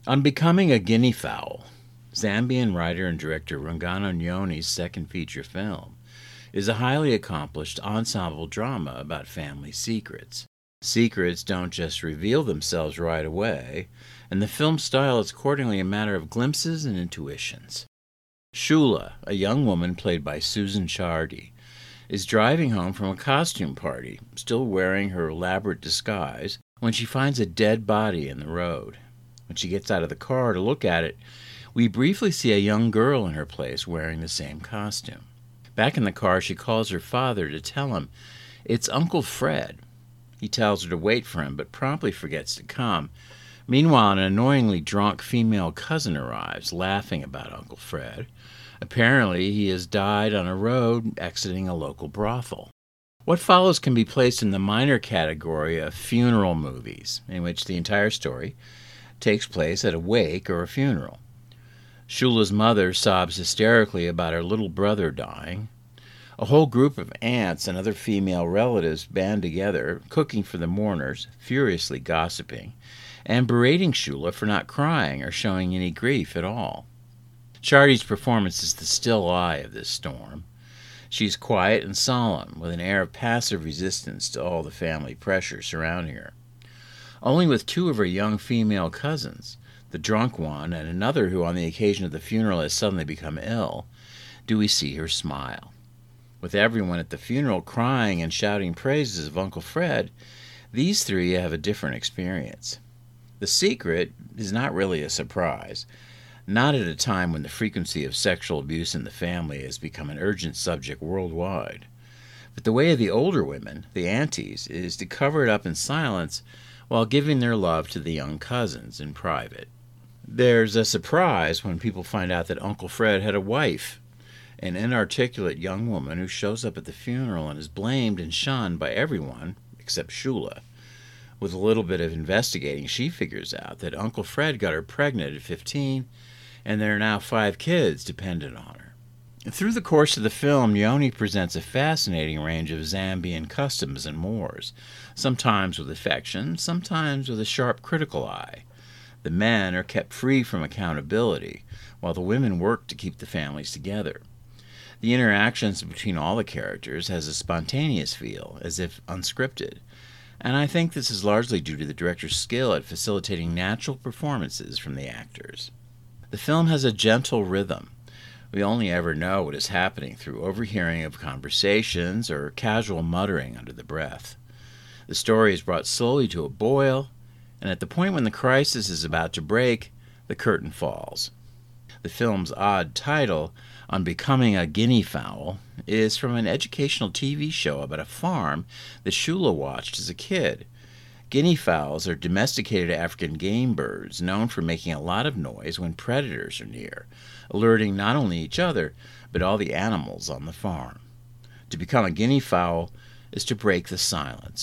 On Becoming a Guinea Fowl, Zambian writer and director Rungano Nyoni's second feature film, is a highly accomplished ensemble drama about family secrets. Secrets don't just reveal themselves right away, and the film's style is accordingly a matter of glimpses and intuitions. Shula, a young woman played by Susan Chardy, is driving home from a costume party, still wearing her elaborate disguise, when she finds a dead body in the road. When she gets out of the car to look at it, we briefly see a young girl in her place wearing the same costume. Back in the car, she calls her father to tell him it's Uncle Fred. He tells her to wait for him, but promptly forgets to come. Meanwhile, an annoyingly drunk female cousin arrives, laughing about Uncle Fred. Apparently, he has died on a road exiting a local brothel. What follows can be placed in the minor category of funeral movies, in which the entire story takes place at a wake or a funeral. Shula's mother sobs hysterically about her little brother dying. A whole group of aunts and other female relatives band together, cooking for the mourners, furiously gossiping, and berating Shula for not crying or showing any grief at all. Chardy's performance is the still eye of this storm. She's quiet and solemn, with an air of passive resistance to all the family pressure surrounding her. Only with two of her young female cousins, the drunk one and another who on the occasion of the funeral has suddenly become ill, do we see her smile. With everyone at the funeral crying and shouting praises of Uncle Fred, these three have a different experience. The secret is not really a surprise, not at a time when the frequency of sexual abuse in the family has become an urgent subject worldwide. But the way of the older women, the aunties, is to cover it up in silence while giving their love to the young cousins in private. There's a surprise when people find out that Uncle Fred had a wife, an inarticulate young woman who shows up at the funeral and is blamed and shunned by everyone except Shula. With a little bit of investigating, she figures out that Uncle Fred got her pregnant at 15, and there are now 5 kids dependent on her. Through the course of the film, Nyoni presents a fascinating range of Zambian customs and mores, sometimes with affection, sometimes with a sharp critical eye. The men are kept free from accountability, while the women work to keep the families together. The interactions between all the characters has a spontaneous feel, as if unscripted, and I think this is largely due to the director's skill at facilitating natural performances from the actors. The film has a gentle rhythm. We only ever know what is happening through overhearing of conversations or casual muttering under the breath. The story is brought slowly to a boil, and at the point when the crisis is about to break, the curtain falls. The film's odd title, On Becoming a Guinea Fowl, is from an educational TV show about a farm that Shula watched as a kid. Guinea fowls are domesticated African game birds known for making a lot of noise when predators are near, alerting not only each other, but all the animals on the farm. To become a guinea fowl is to break the silence.